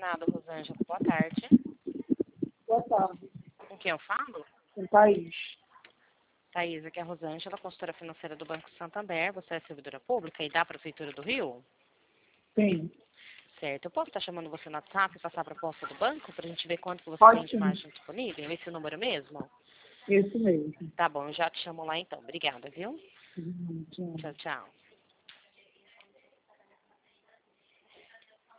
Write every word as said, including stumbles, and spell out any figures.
nada, Rosângela. Boa tarde. Boa tarde. Com quem eu falo? Com Thaís. Thaís, aqui é a Rosângela, consultora financeira do Banco Santander. Você é servidora pública e da Prefeitura do Rio? Sim. Certo. Eu posso estar chamando você no WhatsApp e passar a proposta do banco para a gente ver quanto que você Pode tem de sim. margem disponível? Esse número mesmo? Isso mesmo. Tá bom, eu já te chamo lá então. Obrigada, viu? Uhum, tchau. Tchau, tchau.